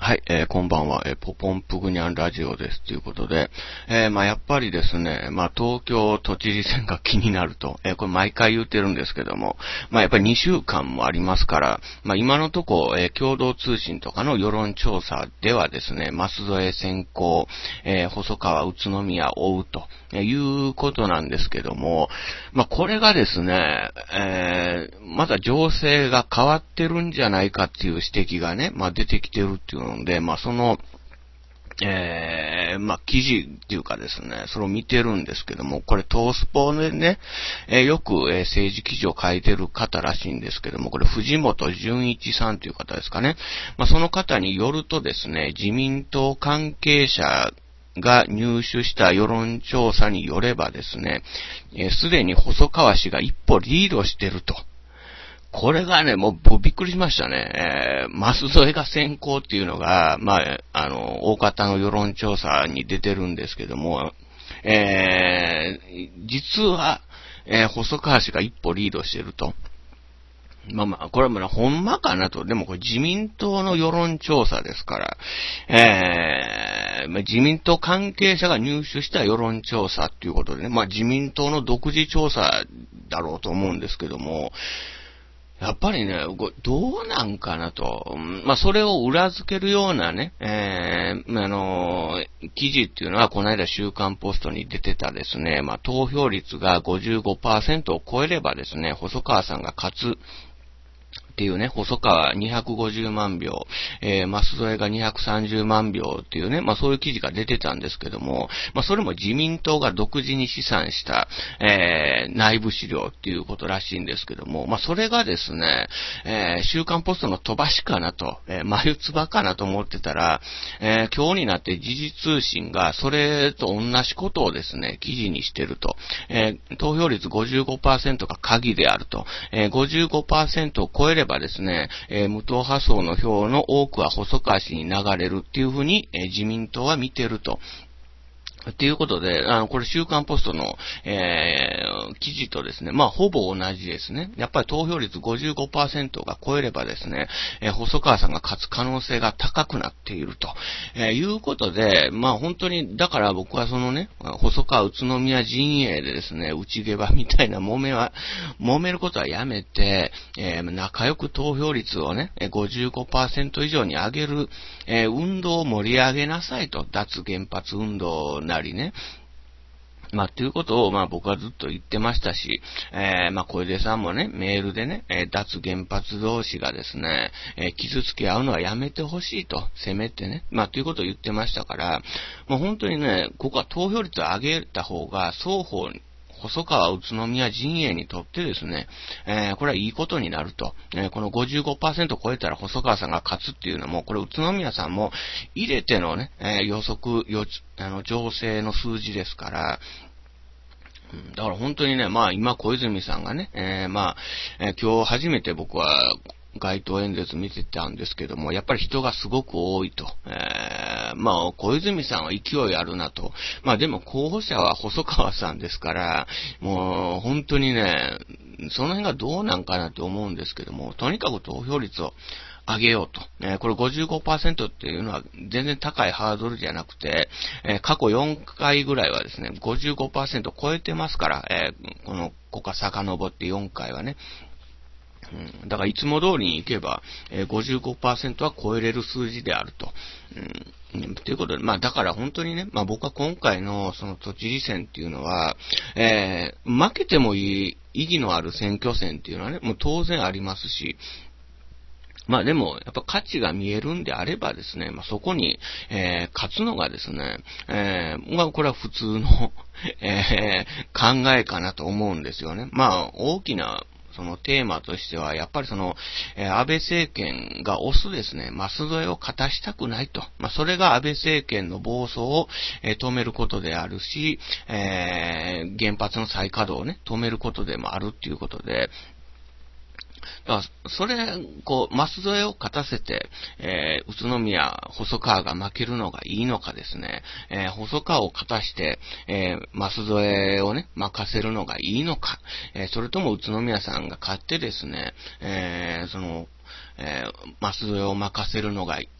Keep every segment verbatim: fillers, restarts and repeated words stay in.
はい、えー、こんばんは、えー、ポポンプグニャンラジオですということで、えー、まあやっぱりですね、まあ東京都知事選が気になると、えー、これ毎回言ってるんですけども、まあやっぱりにしゅうかんもありますから、まあ今のところ、えー、共同通信とかの世論調査ではですね、舛添先行、えー、細川宇都宮追うと、えー、いうことなんですけども、まあこれがですね、えー、まだ情勢が変わってるんじゃないかっていう指摘がね、まあ出てきてるっていうので、まあその、えー、まあ、記事っていうかですね、それを見てるんですけども、これトースポでね、えー、よく、えー、政治記事を書いてる方らしいんですけども、これ藤本純一さんという方ですかね。まあ、その方によるとですね、自民党関係者が入手した世論調査によればですね、えー、すでに細川氏が一歩リードしてると。これがね、もう僕びっくりしましたね。えー、舛添が先行っていうのが、まあ、あの、大方の世論調査に出てるんですけども、えー、実は、えー、細川氏が一歩リードしてると。まあまあ、これはもうほんまかなと。でもこれ自民党の世論調査ですから、えー、まあ、自民党関係者が入手した世論調査っていうことでね、まあ自民党の独自調査だろうと思うんですけども、やっぱりね、どうなんかなと。まあ、それを裏付けるようなね、えー、あのー、記事っていうのは、この間週刊ポストに出てたですね、まあ、投票率が ごじゅうごパーセント を超えればですね、細川さんが勝つ。っていうね、細川にひゃくごじゅうまんひょう、えー、舛添がにひゃくさんじゅうまんひょうっていうね、まあそういう記事が出てたんですけども、まあそれも自民党が独自に試算した、えー、内部資料っていうことらしいんですけども、まあそれがですね、えー、週刊ポストの飛ばしかなと、えー、眉唾かなと思ってたら、えー、今日になって時事通信がそれと同じことをですね、記事にしてると、えー、投票率 ごじゅうごパーセント が鍵であると、えー、ごじゅうごパーセント を超えればですね、えー、無党派層の票の多くは細川氏に流れるっていうふうに、えー、自民党は見てると。っていうことで、あの、これ週刊ポストの、えー、記事とですね、まあ、ほぼ同じですね。やっぱり投票率 ごじゅうごパーセント が超えればですね、えー、細川さんが勝つ可能性が高くなっていると、えー、いうことで、まあ、本当に、だから僕はそのね、細川宇都宮陣営でですね、内毛場みたいな揉めは、揉めることはやめて、えー、仲良く投票率をね、ごじゅうごパーセント 以上に上げる、えー、運動を盛り上げなさいと、脱原発運動なりね。まあ、ということを、まあ、僕はずっと言ってましたし、えー、まあ、小出さんもね、メールでね、えー、脱原発同士がですね、えー、傷つけ合うのはやめてほしいと、せめてね、まあ、ということを言ってましたから、もう本当にね、ここは投票率を上げた方が、双方に、細川宇都宮陣営にとってですね、えー、これはいいことになると。えー、この ごじゅうごパーセント 超えたら細川さんが勝つっていうのも、これ宇都宮さんも入れてのね、えー、予測、予あの、情勢の数字ですから、だから本当にね、まあ今小泉さんがね、えー、まあ、えー、今日初めて僕は街頭演説見てたんですけども、やっぱり人がすごく多いと。えー、まあ小泉さんは勢いあるなと。まあでも候補者は細川さんですから、もう本当にね、その辺がどうなんかなと思うんですけども、とにかく投票率を上げようと。えー、これ ごじゅうごパーセント っていうのは全然高いハードルじゃなくて、えー、過去よんかいぐらいはですね、ごじゅうごパーセント 超えてますから、えー、この、ここ遡ってよんかいはね。うん、だからいつも通りに行けば、えー、ごじゅうごパーセント は超えれる数字であると。うん、ということで、まあだから本当にね、まあ僕は今回のその都知事選っていうのは、えー、負けてもいい意義のある選挙戦っていうのはね、もう当然ありますし、まあでも、やっぱ価値が見えるんであればですね、まあそこに、えー、勝つのがですね、えー、まあこれは普通の、えー、考えかなと思うんですよね。まあ大きな、そのテーマとしては、やっぱりその、えー、安倍政権が推すですね、舛添を勝たしたくないと。まあ、それが安倍政権の暴走を、えー、止めることであるし、えー、原発の再稼働をね、止めることでもあるっていうことで、だから、それ、こう、舛添を勝たせて、えー、宇都宮、細川が負けるのがいいのかですね、えー、細川を勝たして、えー、舛添をね、任せるのがいいのか、えー、それとも宇都宮さんが勝ってですね、えー、その、えー、舛添を任せるのが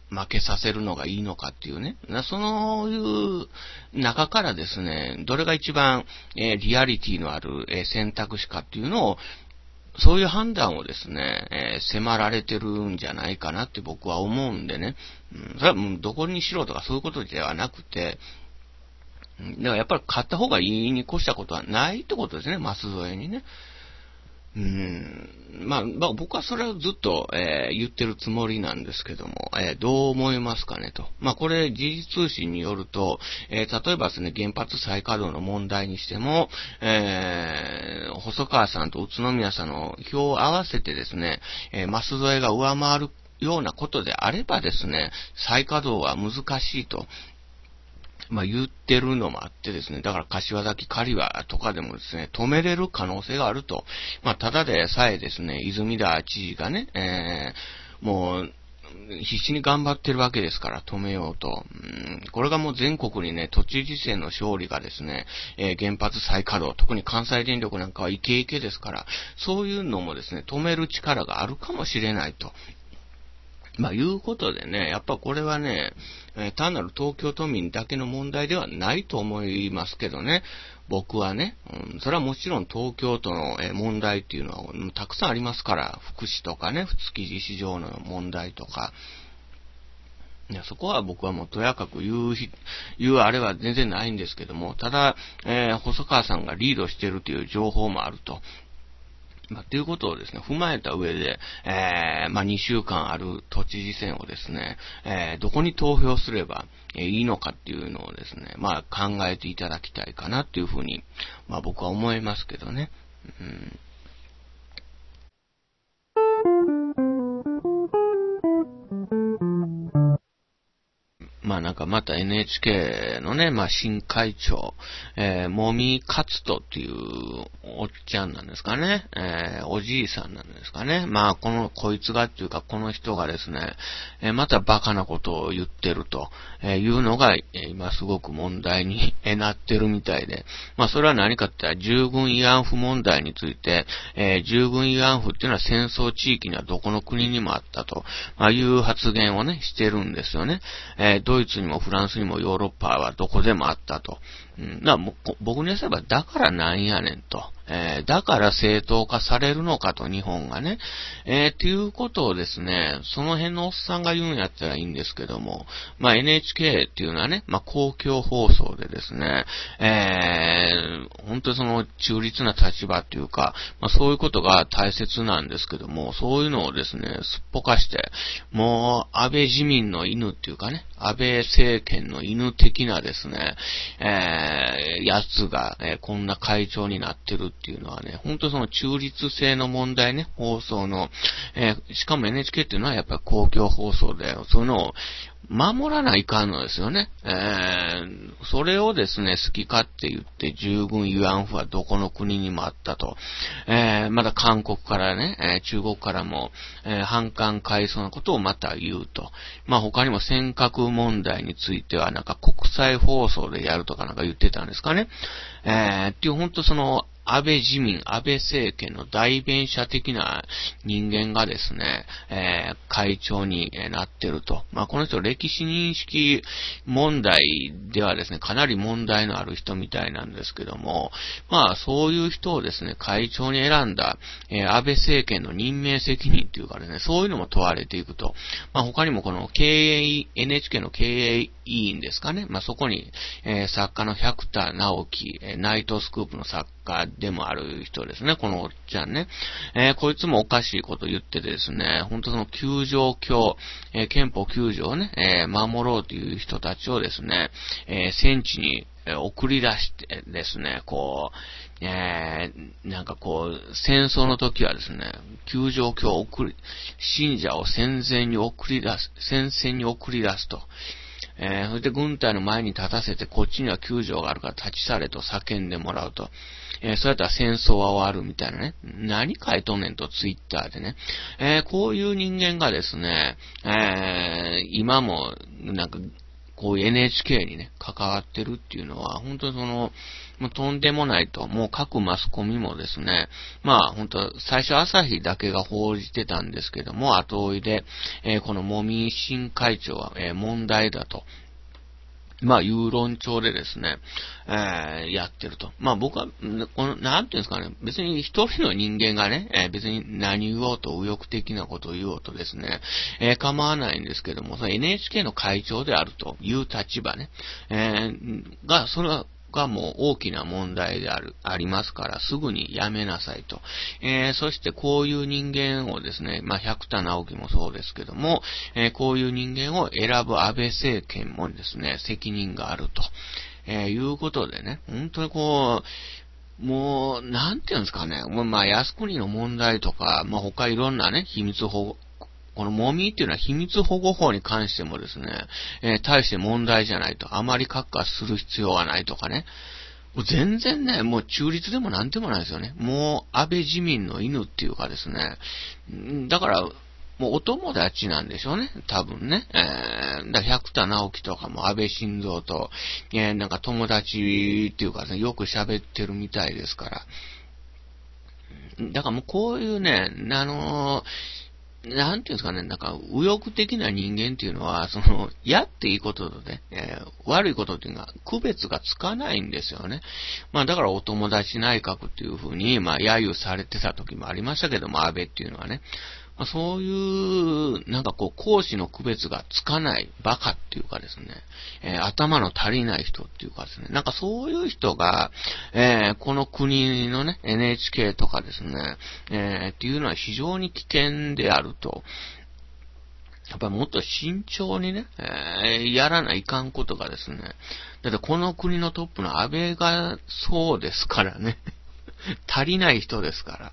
負けさせるのがいいのかっていうね。そのいう中からですね、どれが一番、えー、リアリティのある、えー、選択肢かっていうのを、そういう判断をですね、えー、迫られてるんじゃないかなって僕は思うんでね。うん、それはもうどこにしろとかそういうことではなくて、だからやっぱり勝った方がいいに越したことはないってことですね、舛添にね。うーんまあ、まあ、僕はそれをずっと、えー、言ってるつもりなんですけども、えー、どう思いますかねと。まあ、これ、時事通信によると、えー、例えばですね、原発再稼働の問題にしても、えー、細川さんと宇都宮さんの票を合わせてですね、えー、舛添が上回るようなことであればですね、再稼働は難しいと。まあ言ってるのもあってですね、だから柏崎刈羽とかでもですね、止めれる可能性があると。まあただでさえですね、泉田知事がね、えー、もう、必死に頑張ってるわけですから止めようと。うん、これがもう全国にね、都知事選の勝利がですね、えー、原発再稼働、特に関西電力なんかはイケイケですから、そういうのもですね、止める力があるかもしれないと。まあ、いうことでね、やっぱこれはね、えー、単なる東京都民だけの問題ではないと思いますけどね、僕はね、うん、それはもちろん東京都の、えー、問題っていうのはたくさんありますから、福祉とかね、築地市場の問題とか、いやそこは僕はもうとやかく言う、言うあれは全然ないんですけども、ただ、えー、細川さんがリードしてるという情報もあると。まあ、ということをですね、踏まえた上で、えー、まあ、にしゅうかんある都知事選をですね、えー、どこに投票すればいいのかっていうのをですね、まあ、考えていただきたいかなっていうふうに、まあ、僕は思いますけどね。うんまあなんかまた エヌエイチケー のね、まあ新会長、えー、もみかつとっていうおっちゃんなんですかね、えー、おじいさんなんですかね。まあこの、こいつがっていうかこの人がですね、えー、またバカなことを言ってるというのが、えー、今すごく問題になってるみたいで、まあそれは何かって言ったら従軍慰安婦問題について、えー、従軍慰安婦っていうのは戦争地域にはどこの国にもあったと、まあ、いう発言をね、してるんですよね。えードイツにもフランスにもヨーロッパはどこでもあったと。うん、だから僕に言えばだからなんやねんと。えー、だから正当化されるのかと、日本がね。えー、っていうことをですね、その辺のおっさんが言うんやったらいいんですけども、まあ エヌエイチケー っていうのはね、まあ公共放送でですね、えー、本当にその中立な立場っていうか、まあそういうことが大切なんですけども、そういうのをですね、すっぽかして、もう安倍自民の犬っていうかね、安倍政権の犬的なですね、えー、やつが、えー、こんな会長になってるっていうのはね、本当その中立性の問題ね、放送の、えー、しかも エヌエイチケー っていうのはやっぱり公共放送で、そういうのを守らないかんのですよね。えー、それをですね、好き勝手言って、従軍慰安婦はどこの国にもあったと。えー、まだ韓国からね、えー、中国からも、えー、反韓買いそうなことをまた言うと。まあ他にも尖閣問題についてはなんか国際放送でやるとかなんか言ってたんですかね。えー、っていう本当その、安倍自民、安倍政権の代弁者的な人間がですね、えー、会長になってると。まあ、この人歴史認識問題ではですね、かなり問題のある人みたいなんですけども、まあ、そういう人をですね、会長に選んだ、えー、安倍政権の任命責任っていうかですね、そういうのも問われていくと。まあ、他にもこの経営、エヌエイチケー の経営委員ですかね。まあ、そこに、えー、作家の百田直樹、えー、ナイトスクープの作家でもある人ですね、このおっちゃんね。えー、こいつもおかしいこと言っててですね、本当その九条教、えー、憲法きゅう条をね、えー、守ろうという人たちをですね、えー、戦地に送り出してですね、こう、えー、なんかこう、戦争の時はですね、九条教を送り、信者を戦前に送り出す、戦線に送り出すと。えー、そして軍隊の前に立たせて、こっちには救助があるから立ち去れと叫んでもらうと。えー、そうやったら戦争は終わるみたいなね。何書いとんねんと、ツイッターでね。えー、こういう人間がですね、えー、今も、なんか、 こういう エヌエイチケー にね、関わってるっていうのは、本当にその、もうとんでもないと、もう各マスコミもですね、まあ本当最初朝日だけが報じてたんですけども、後追いで、えー、この茂木新会長は、えー、問題だと。まあ、有論調でですね、えー、やってると。まあ僕は、この、なんていうんですかね、別に一人の人間がね、えー、別に何言おうと右翼的なことを言おうとですね、えー、構わないんですけども、その エヌエイチケー の会長であるという立場ね、えー、が、それは、がもう大きな問題である、ありますから、すぐにやめなさいと。えー、そしてこういう人間をですね、まあ、百田直樹もそうですけども、えー、こういう人間を選ぶ安倍政権もですね、責任があると、えー、いうことでね、本当にこう、もう、なんていうんですかね、まあ、靖国の問題とか、まあ、他いろんなね、秘密保護、このモミっていうのは秘密保護法に関してもですね、えー、大して問題じゃないと、あまり閣下する必要はないとかね、もう全然ね、もう中立でもなんでもないですよね。もう安倍自民の犬っていうかですね、だから、もうお友達なんでしょうね、多分ね。えー、だ百田直樹とかも安倍晋三と、えー、なんか友達っていうかね、よく喋ってるみたいですから。だからもうこういうね、あのー、なんていうんですかね、なんか、右翼的な人間っていうのは、その、やっていいこととね、えー、悪いことっていうのは、区別がつかないんですよね。まあ、だからお友達内閣っていうふうに、まあ、揶揄されてた時もありましたけども、安倍っていうのはね。まあ、そういう、なんかこう、講師の区別がつかないバカっていうかですね、えー、頭の足りない人っていうかですね、なんかそういう人が、えー、この国のね、エヌエイチケー とかですね、えー、っていうのは非常に危険であると。やっぱりもっと慎重にね、えー、やらないかんことがですね、だってこの国のトップの安倍がそうですからね。足りない人ですから。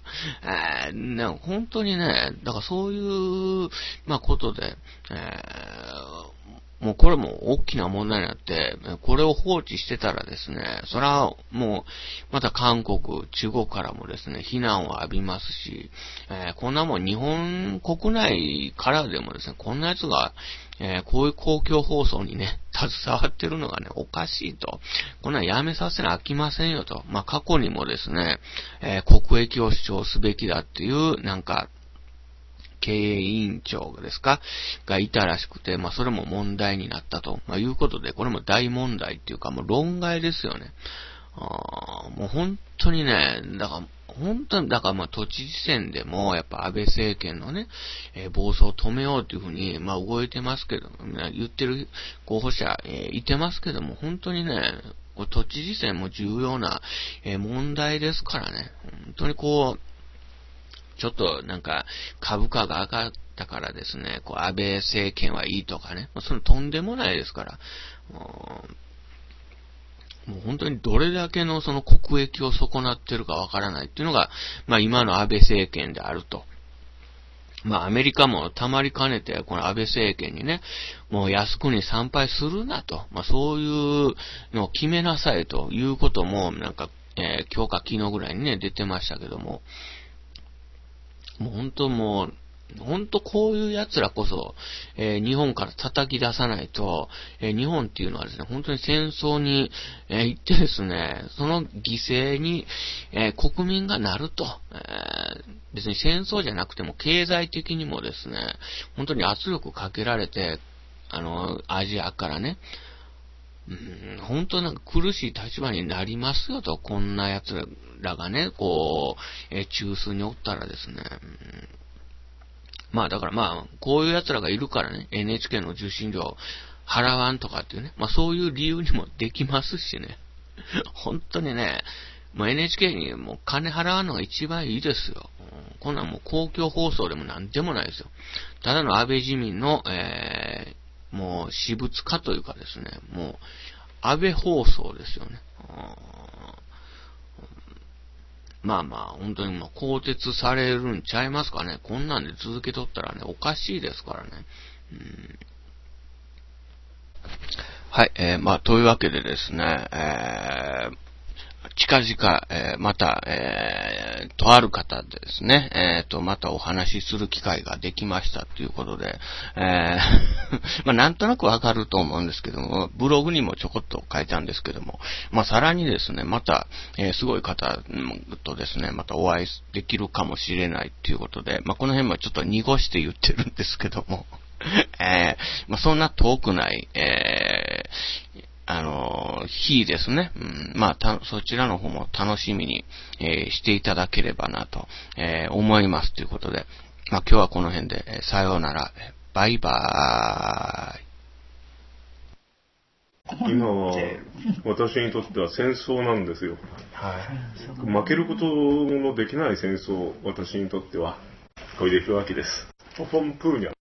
えー、ね、本当にね、だからそういう、まあ、ことで、えー、もうこれも大きな問題になって、これを放置してたらですね、それはもう、また韓国、中国からもですね、非難を浴びますし、えー、こんなもん日本国内からでもですね、こんなやつが、えー、こういう公共放送にね、携わってるのがね、おかしいと。こんなんやめさせなあきませんよと。まあ、過去にもですね、えー、国益を主張すべきだっていう、なんか、経営委員長ですかがいたらしくて、まあ、それも問題になったと、まあ、いうことで、これも大問題っていうか、もう論外ですよね。あもう本当にね、だから、本当に、だからまあ都知事選でも、やっぱ安倍政権のね、えー、暴走を止めようというふうに、まあ動いてますけど、言ってる候補者、えー、いてますけども、本当にね、都知事選も重要な、えー、問題ですからね、本当にこう、ちょっとなんか株価が上がったからですね、こう安倍政権はいいとかね、まあ、そのとんでもないですから、もう本当にどれだけのその国益を損なってるかわからないっていうのが、まあ今の安倍政権であると。まあアメリカもたまりかねて、この安倍政権にね、もう靖国参拝するなと。まあそういうのを決めなさいということも、なんか、えー、今日か昨日ぐらいにね、出てましたけども、もう本当もう、本当こういう奴らこそ、えー、日本から叩き出さないと、えー、日本っていうのはですね、本当に戦争に、えー、行ってですね、その犠牲に、えー、国民がなると、えー、別に戦争じゃなくても経済的にもですね、本当に圧力かけられて、あの、アジアからね、うん、本当なんか苦しい立場になりますよと、こんな奴らがね、こう、えー、中枢におったらですね、うんまあだからまあ、こういう奴らがいるからね、エヌエイチケー の受信料払わんとかっていうね、まあそういう理由にもできますしね。本当にね、もう エヌエイチケー にもう金払うのが一番いいですよ。こんなんもう公共放送でもなんでもないですよ。ただの安倍自民の、えー、もう私物化というかですね、もう安倍放送ですよね。まあまあ、本当にもう更迭されるんちゃいますかね。こんなんで続けとったらね、おかしいですからね。うんはい、えー、まあ、というわけでですね、えー、 近々、えー、また、えー、とある方でですね、えー、と、またお話しする機会ができましたということで、えー、まあ、なんとなくわかると思うんですけども、ブログにもちょこっと書いたんですけども、まあ、さらにですね、また、えー、すごい方とですね、またお会いできるかもしれないということで、まあ、この辺もちょっと濁して言ってるんですけども、えー、まあ、そんな遠くない、えー、あの、日ですね。うん、まあ、た、そちらの方も楽しみに、えー、していただければなと、えー、思いますということで、まあ、今日はこの辺で、えー、さようなら、バイバーイ。今は、私にとっては戦争なんですよ。はい。負けることのできない戦争、私にとっては、小出弘明です。ポポンプーニャ。